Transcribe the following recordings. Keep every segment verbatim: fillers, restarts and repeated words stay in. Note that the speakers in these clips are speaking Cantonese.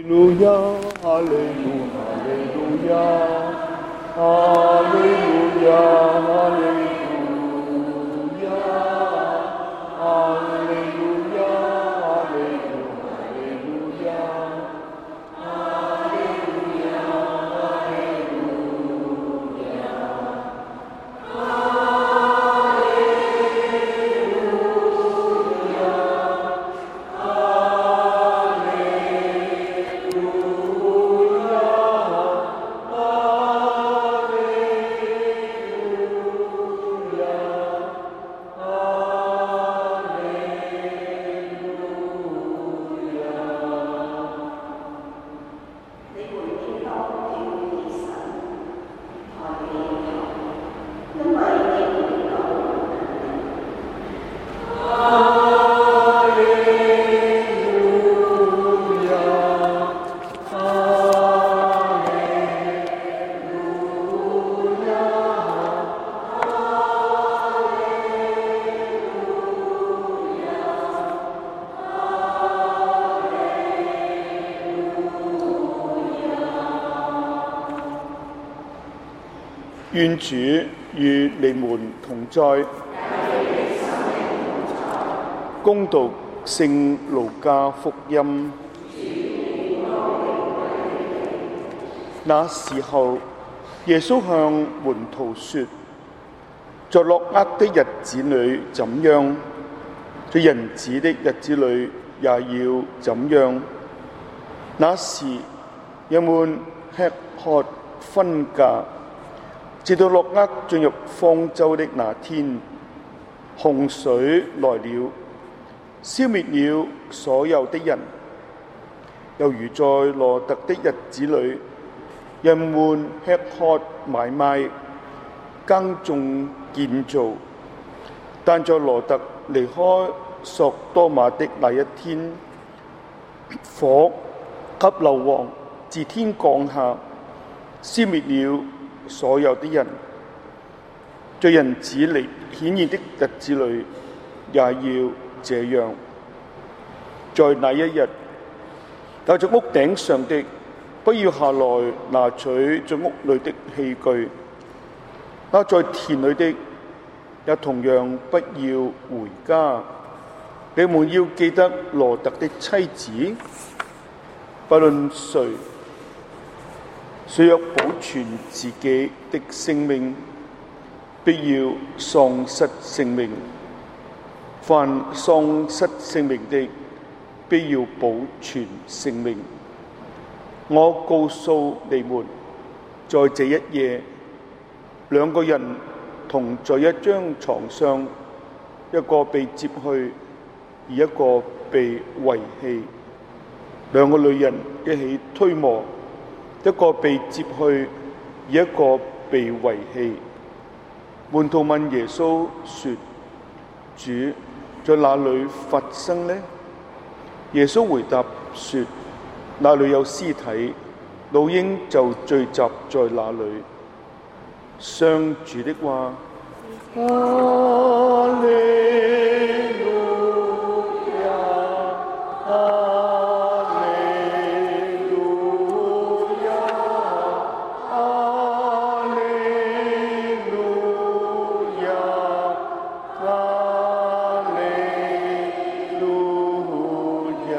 路亞，哈利路，哈利路亞，哈利路亞，哈利路亞，哈利路亞，哈利路，哈利路亞，哈利路亞，哈利路亞，哈利願主與你們同在。恭讀聖路加福音。那時候，耶穌向門徒說：在諾厄的日子裏怎樣，在人子的日子裏也要怎樣。那時，人們吃喝婚嫁，直到諾厄進入方舟的那天，洪水來了，消滅了所有的人。又如在羅特的日子裏，人們吃喝買賣，耕種建造。但在羅特離開索多瑪的那一天，火及硫磺自天降下，消滅了所有的人。在人子嚟顯現的日子裏，也要這樣。在那一日，有在屋頂上的，不要下來拿取在屋裏的器具；那在田裏的，也同樣不要回家。你們要記得羅特的妻子，不論誰，誰若保存自己的性命，必要喪失性命；凡喪失性命的，必要保存性命。我告訴你們，在這一夜，兩個人同在一張床上，一個被接去，而一個被遺棄。兩個女人一起推磨，一個被接去，而一個被遺棄。門徒問耶穌說：主，在哪裏發生呢？耶穌回答說：那裏有屍體，老鷹就聚集在那裏。上主的話。哈利路亞，哈利路亞，哈利路亞，哈利路亞。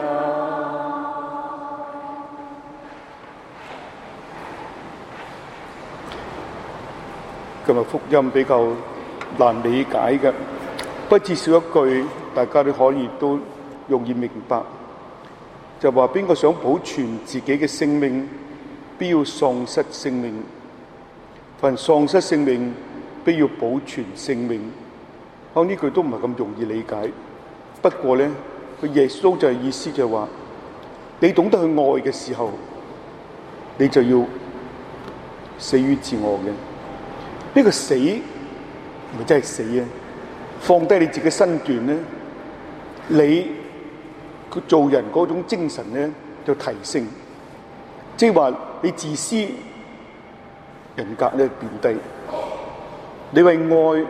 今日福音比較難理解嘅，不過至少一句大家都可以都容易明白，就話邊個想保存自己嘅性命，必要喪失性命；凡喪失性命，必要保存性命。我呢句都唔係咁容易理解，不過咧，佢耶穌就係意思就係話，你懂得去愛嘅時候，你就要死於自我嘅。呢個死唔係真係死啊！放低你自己身段咧，你佢做人嗰種精神咧就提升，即係話你自私人格咧變低，你為愛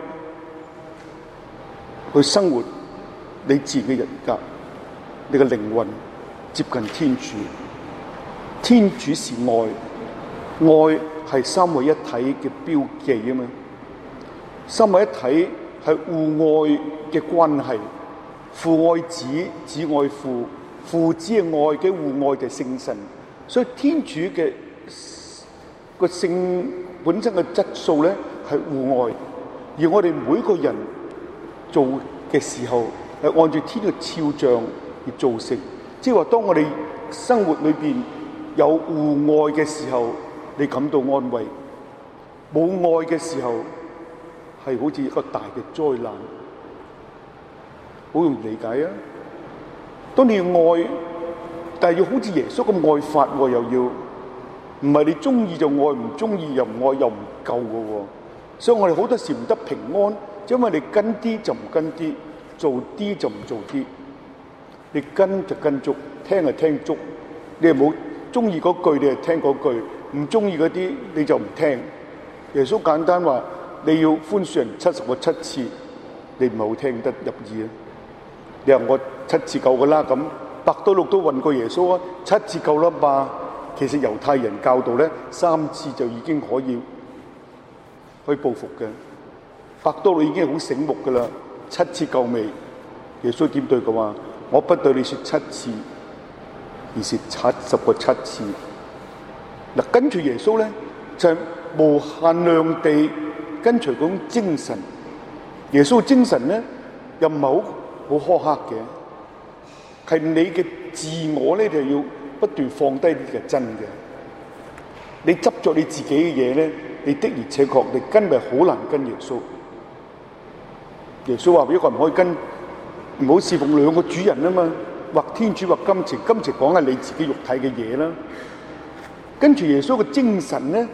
去生活，你自己嘅人格，你嘅靈魂接近天主。 天主是愛，愛係三位一體嘅標記啊嘛。三位一體係互愛嘅關係，父愛子，子愛父，父子嘅愛嘅互愛嘅聖神。所以天主嘅個性本身嘅質素咧係互愛，而我哋每個人做嘅時候係按照天嘅肖像而造成。即係話，當我哋生活裏邊有互愛嘅時候，你感到安慰；冇愛嘅時候，係好似一個大嘅災難。好容易理解啊！當你要愛，但係要好似耶穌咁愛法，又要唔係你中意就愛，唔中意又唔愛，又唔夠嘅喎。所以我哋好多時唔得平安，因為你跟啲就唔跟啲，做啲就唔做啲。你跟就跟足，聽就聽足。你係冇中意嗰句，你係聽嗰句；唔中意嗰啲，你就唔聽。耶穌簡單話：你要寬恕人七十個七次，你唔係好聽得入耳啊！你話我七次夠噶啦，咁伯多祿都問過耶穌啊，七次夠啦嘛？其實猶太人教導咧，三次就已經可以可以報復嘅。伯多祿已經好醒目噶啦，七次夠未？耶穌點對佢話？我不對你說七次，而是七十個七次。嗱，跟住耶穌咧就係、是、無限量地跟隨嗰種精神。耶穌嘅精神咧又唔係好好苛刻嘅，係你嘅自我咧就要不斷放低呢個真嘅。你執着你自己嘅嘢咧，你的而且確你跟咪好難跟耶穌。耶穌話：一個人可以跟。唔好侍奉兩個主人啊嘛，或天主或金錢，金錢講係你自己肉體嘅嘢啦。跟住耶穌嘅精神咧，呢、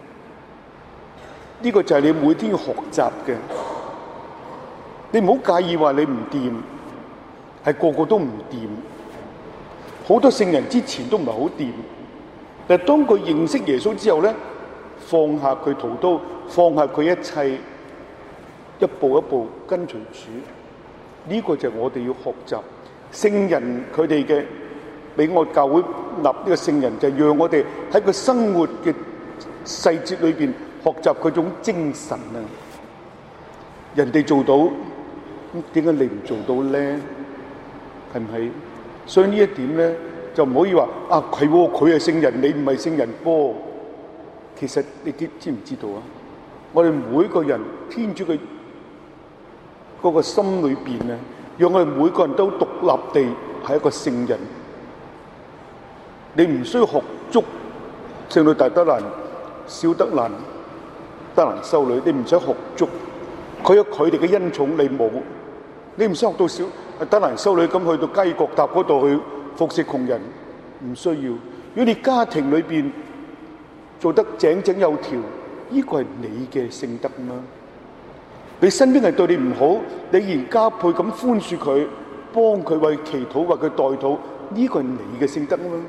這個就係你每天要學習嘅。你唔好介意話你唔掂，係個個都唔掂。好多聖人之前都唔係好掂，但係當佢認識耶穌之後咧，放下佢屠刀，放下佢一切，一步一步跟隨主。呢個就係我哋要學習聖人佢哋嘅，俾我教會立呢個聖人，就係讓我哋喺個生活嘅細節裏邊學習佢種精神啊！人哋做到，咁點解你唔做到咧？係唔係？所以呢一點咧，就唔可以話啊，係佢係聖人，你唔係聖人噃。其實你知知唔知道啊？我哋每個人天主嘅嗰個心裏邊咧，讓我哋每個人都獨立地係一個聖人。你唔需要學足聖女大德蘭、小德蘭、德蘭修女，你唔使學足，佢有佢哋嘅恩寵，你冇。你唔需要學到小德蘭修女咁去到雞角塔嗰度去服侍窮人，唔需要。如果你家庭裏邊做得井井有條，呢個係你嘅聖德嘛。你身邊人對你唔好，你然加倍咁寬恕佢，幫佢為祈禱，為佢代禱，呢個係你嘅聖德嘛。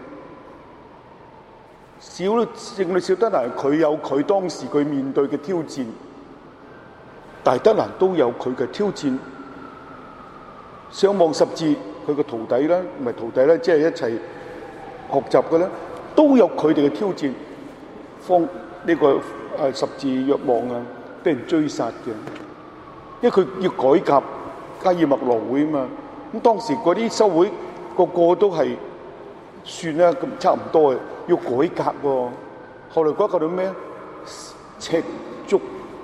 小聖女小德蘭佢有佢當時佢面對嘅挑戰，大德蘭都有佢嘅挑戰。上望十字佢個徒弟啦，唔係徒弟啦，即係一齊學習嘅啦，都有佢哋嘅挑戰。方呢、這個誒十字若望啊，俾人追殺嘅。因為佢要改革加爾默羅會啊嘛，咁當時嗰啲修會個個都係算啦，咁差唔多嘅，要改革喎。後來改革到咩？赤足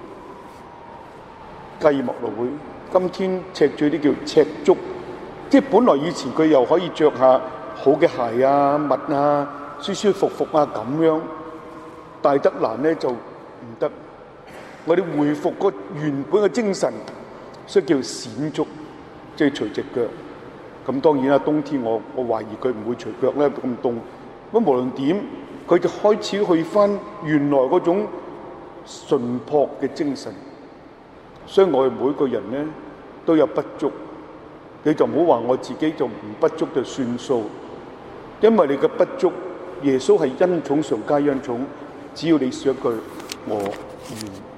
加爾默羅會，今天赤罪啲叫赤足，即係本來以前佢又可以着下好嘅鞋啊、襪啊、舒舒服服啊咁樣，大德蘭咧就唔得。我哋回復個原本嘅精神，所以叫閃足，即係除隻腳。咁當然啦，冬天我我懷疑佢唔會除腳咧，咁凍。咁無論點，佢就開始去翻原來嗰種純樸嘅精神。所以我哋每個人咧都有不足，你就唔好話我自己就唔不足就算數，因為你嘅不足，耶穌係恩寵上加恩寵，只要你說一句我願。